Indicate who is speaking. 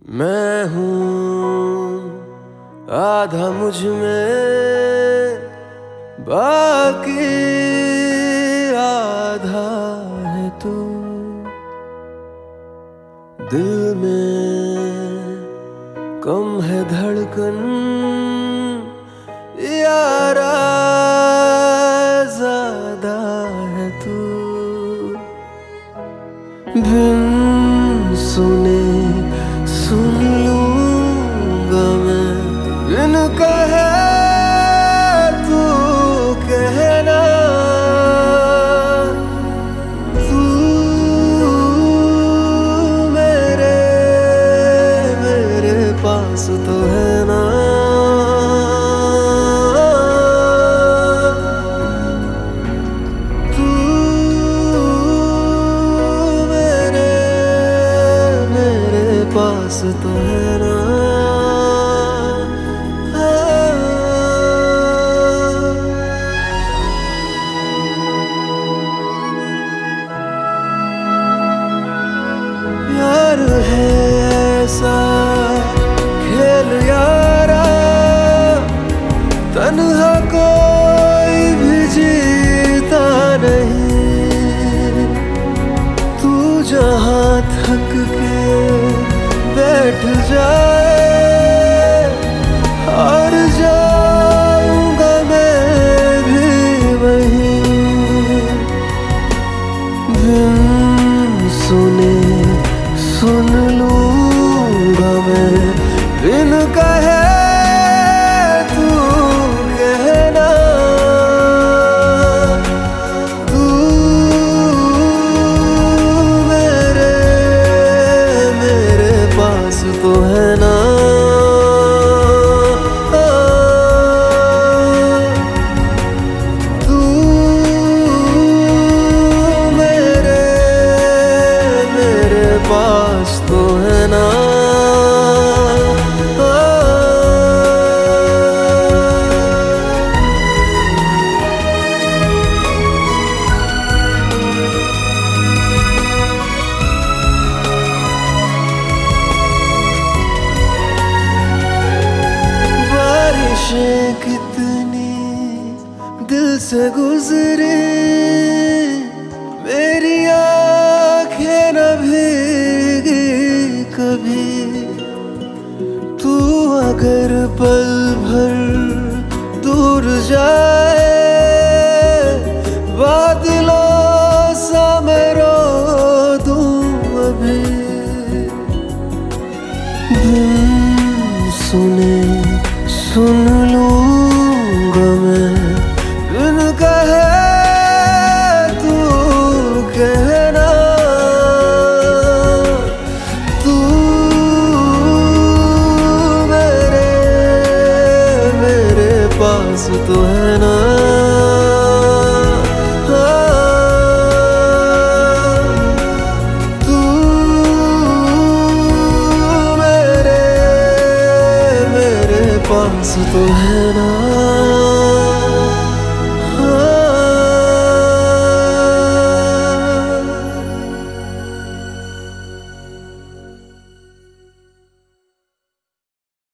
Speaker 1: मैं हूँ आधा मुझ में, बाकी आधा है तू। दिल में कम है धड़कन, यारा ज़्यादा है तू। बिन सुने सुन लूँगा मैं, बिन कहे तू कहना। तू मेरे पास तो है ना। तू मेरे पास तो है ना। प्यार है ऐसा खेल यारा, तन्हा कोई भी जीता नहीं। तू जहाँ थक के बैठ जाए, हार जाऊंगा मैं भी वहीं। बिन सुने सुन लूँगा मैं, बिन कहे तू कहना। तू मेरे पास तो है ना। तू मेरे पास तो है ना। बारिशें कितनी दिल से गुजरी, मेरी आँखें न भीगी कभी। तू अगर पल भर दूर जाए, बादलों सा मैं रो दूं अभी। बिन सुने सुन